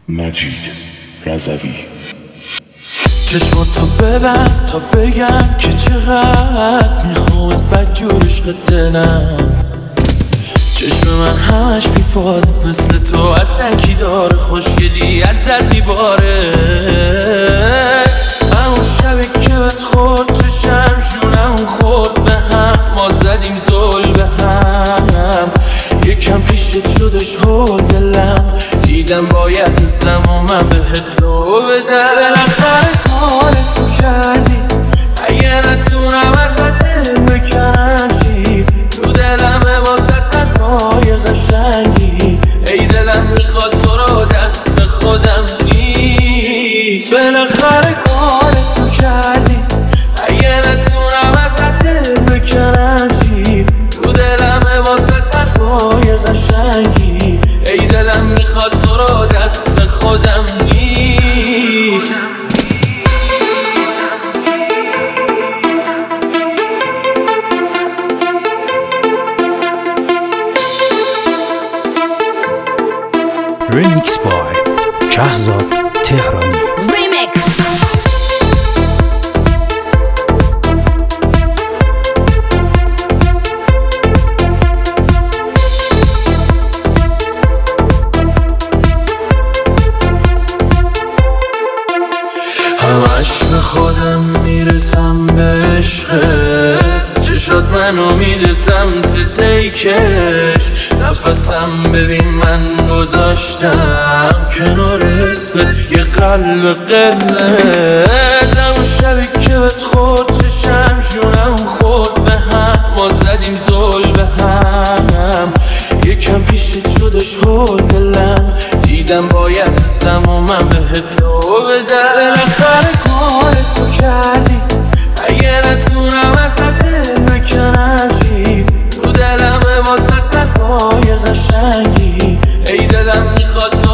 مجید رضوی. چشماتو ببند تا بگم که چقدر میخوام بدجور عشق دلم. چشم من همش بیپاده مثل تو اصلا کی داره، خوشگلی ازت میباره. همون شبی که بهت خورد چشم شونم خورد به هم، ما زدیم زل به هم. یکم پیشت شدش هول دلم، دیدم باید ازم و من بهت رو بدم. بالاخره کارتو کردی، اگه نتونم ازت دل بکنم چی؟ تو دلمه واسه حرفای قشنگی، ای دلم میخواد تو رو دست خودم نی. بالاخره کارتو کردی، اگه نتونم ازت دل بکنم چی؟ تو دلمه واسه حرفای قشنگی، ای دلم میخواد تو رو دست خودم نی. Remix by Shahzad Tehrani. Remix. همش به خودم میرسم به عشقت، چشات منو میده سمت تیکش. نفسم ببین من گذاشتم کنار اسمت یه قلب قرمز. همون شبی که بهت خورد چشم شونم خورد به هم، ما زدیم زل به هم. یکم پیشت شدش هول دلم، دیدم باید ازم و من بهت رو بدم. بالاخره کارتو کردی، اگه نتونم ازت دل بکنم چی؟ تو دلمه واسه حرفای قشنگی، ای دلم میخواد تو